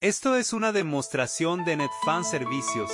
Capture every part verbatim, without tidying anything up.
Esto es una demostración de Netfan Servicios.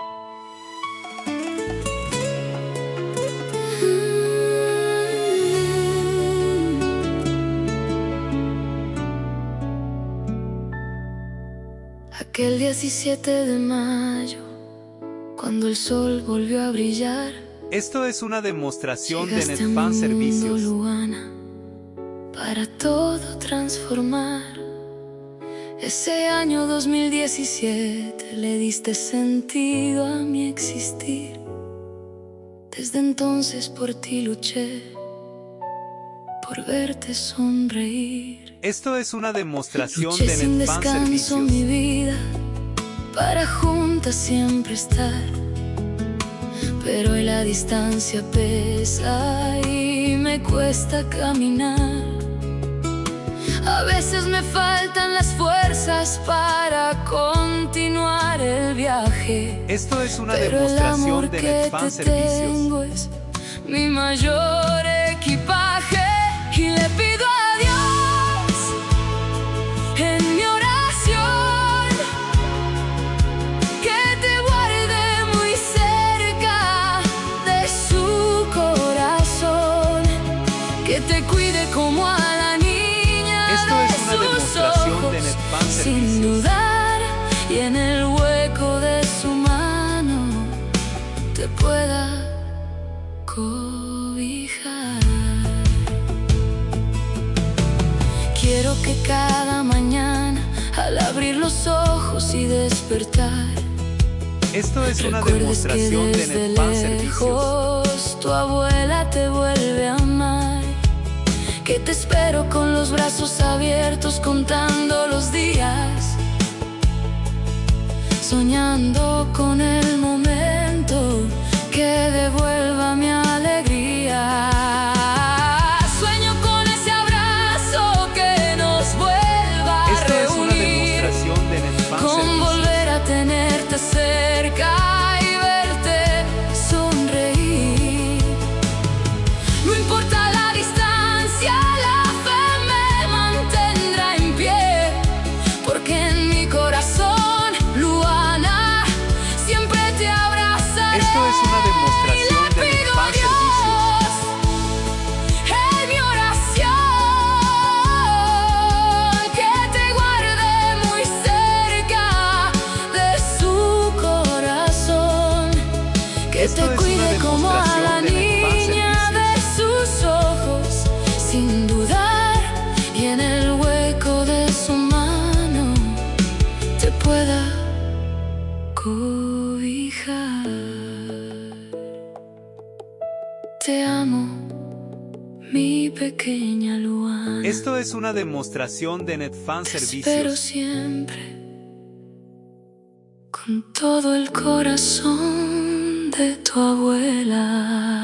Aquel diecisiete de mayo, cuando el sol volvió a brillar, Esto es una demostración de llegaste a mi Netfan mundo, Servicios. Luana, para todo transformar. Ese año dos mil diecisiete le diste sentido a mi existir. Desde entonces por ti luché, por verte sonreír. Esto es una demostración Luché de sin Netfan descanso Servicios. mi vida, para juntas siempre estar. Pero hoy la distancia pesa y me cuesta caminar. A veces me faltan las fuerzas para continuar el viaje. Esto es una Pero el demostración amor de que Netfan te Servicios. tengo es mi mayor equipaje. Y le pido a Dios en mi oración que te guarde muy cerca de su corazón, que te cuide como a la niña. Esto de es una sus demostración ojos, de Netfan sin Servicios. dudar, y en el hueco de su mano te pueda cobijar. Quiero que cada mañana, al abrir los ojos y despertar, Esto es una recuerdes que demostración de desde Netfan Servicios. lejos tu abuela te vuelve a amar. Que te espero con los brazos abiertos, contando los días, soñando con el momento que devuelva mi alegría. Sueño con ese abrazo que nos vuelva a Esto es una reunir, demostración de Netfan con Servicios. volver a tenerte cerca y verte sonreír. No importa la distancia, la fe me mantendrá en pie, porque en mi corazón, Luana, siempre te abrazaré. Esto es una demostración de Netfan Servicios. En mi oración, que te guarde muy cerca de su corazón, que Esto te es cuide una como a la demostración de Netfan niña de Servicios. sus ojos, sin dudar, y en el hueco de su mano te pueda cobijar. Te amo, mi pequeña Luana. Esto es una demostración de Netfan Te espero Servicios. siempre, con todo el corazón de tu abuela.